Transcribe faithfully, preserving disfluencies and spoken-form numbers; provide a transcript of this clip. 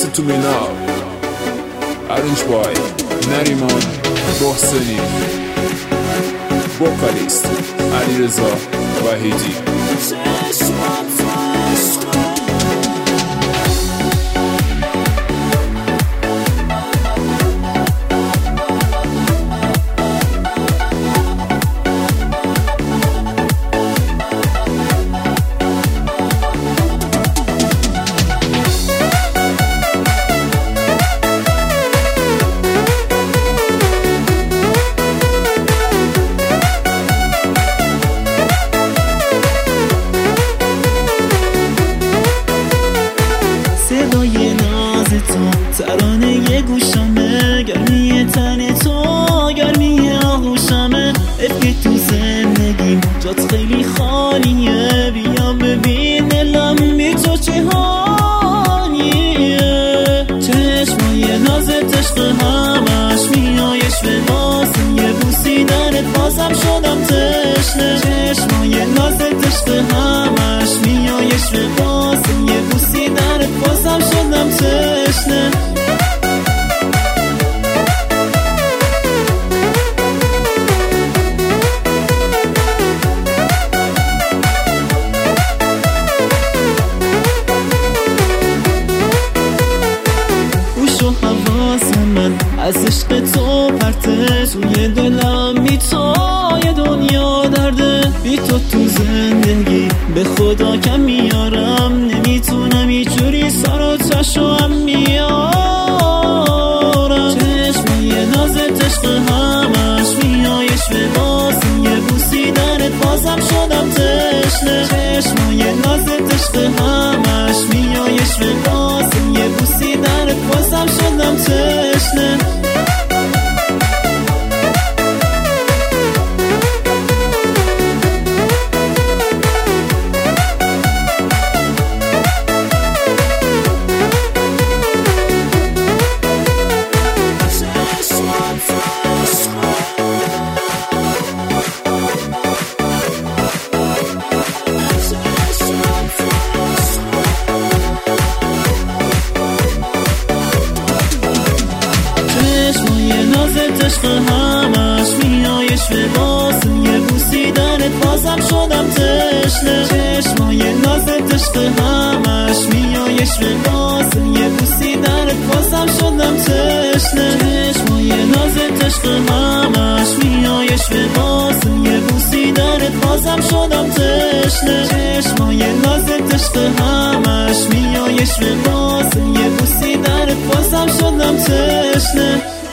to me now. Arrange boy نریمان محسنی، وکالیست علیرضا وحیدی. صدای ناز تو ترانه گوشمه، گرمی تن تو گرمی آغوشمه. افکه تو زندگیم جات خیلی خالیه، بیا ببین دلم بی تو چه حالیه. چشمای نازت عشق همش میایش به واسه یه بوسیدنت بازم شدم تشنه. چشمای نازت عشق همش میایش به واسه یه بوسیدنت بازم شدم تشنه. گوش و حواس من از عشق تو پرته، توی دلم بی تو یه دنیا درده. بی تو تو زندگی به خدا کم میارم، نمیتونم اینجوری سر و چشم هم میارم. چشمای نازت عشق همش میایش به واسه یه بوسیدنت بازم شدم تشنه. چشمای نازت عشق همش میایش به واسه یه بوسیدنت بازم شدم تشنه. چشمای نازت عشق همش میایش به واسه یه بوسیدنت بازم شدم تشنه. چشمای نازت عشق همش میایش به واسه یه بوسیدنت بازم شدم تشنه. چشمای نازت عشق همش میایش به واسه یه بوسیدنت بازم شدم تشنه. چشمای نازت عشق همش میایش به واسه یه بوسیدنت بازم شدم تشنه.